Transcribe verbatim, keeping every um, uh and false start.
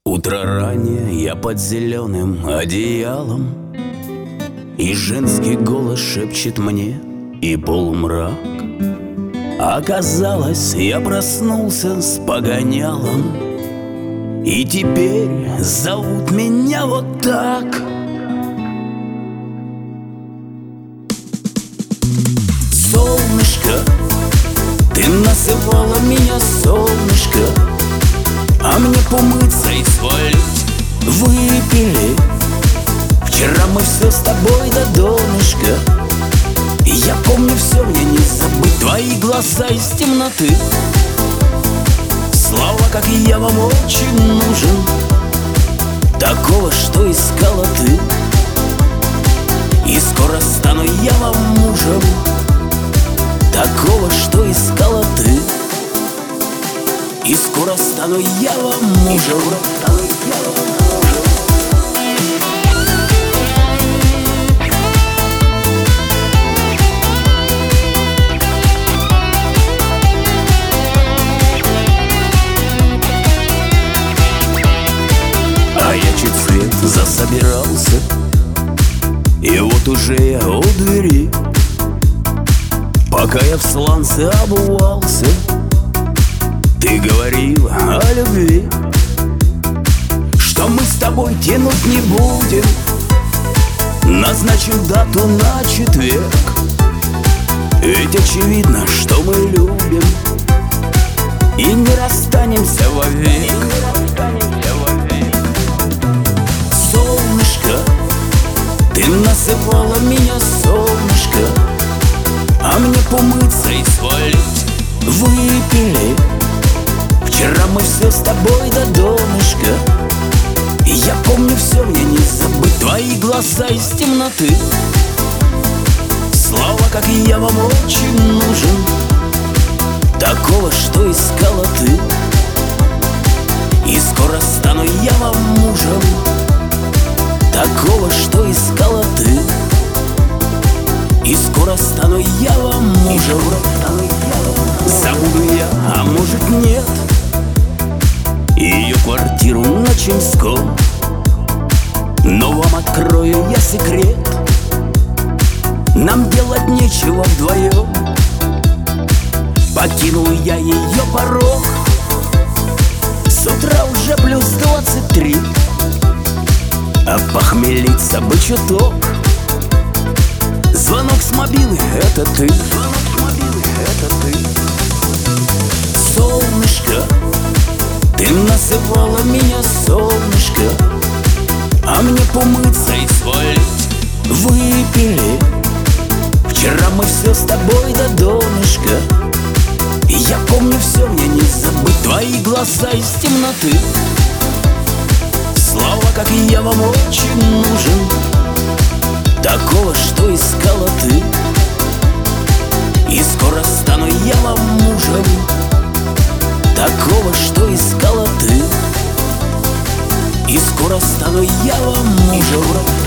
Утро раннее, я под зеленым одеялом, и женский голос шепчет мне, и полумрак. Оказалось, я проснулся с погонялом, и теперь зовут меня вот так. Солнышко, ты называла меня солнышко, а мне помыться и свалить выпили. Вчера мы все с тобой до донышка, и я помню все, мне не забыть твои глаза из темноты. Слова, как я вам очень нужен, такого, что искала ты. И скоро стану я вам мужем, такого, что искала ты. И скоро стану я вам мужем. А я чуть свет засобирался, и вот уже я у двери. Пока я в сланце обувался, ты говорила о любви, что мы с тобой тянуть не будем. Назначим дату на четверг, ведь очевидно, что мы любим, и не расстанемся вовек. Солнышко, ты называла меня солнышко, а мне помыться и свалить выпили. Вчера мы все с тобой до донышка, и я помню все, мне не забыть твои глаза из темноты. Слова, как я вам очень нужен, такого, что искала ты. И скоро стану я вам мужем, такого, что искала ты. И скоро стану я вам мужем. Забуду я, а может нет, ее квартиру на Чемском, но вам открою я секрет: нам делать нечего вдвоем. Покинул я ее порог, с утра уже плюс двадцать три, а похмелиться бы чуток. Звонок с мобилы — это ты. Звонок с мобилы — это ты. Солнышко, ты называла меня солнышко, а мне помыться и свалить выпили. Вчера мы все с тобой до донышка, и я помню все, мне не забыть твои глаза из темноты. Слова, как я вам очень нужен, такого, что искала ты. И скоро стану я вам мужем, такого, что искала ты. И скоро стану я вам мужем.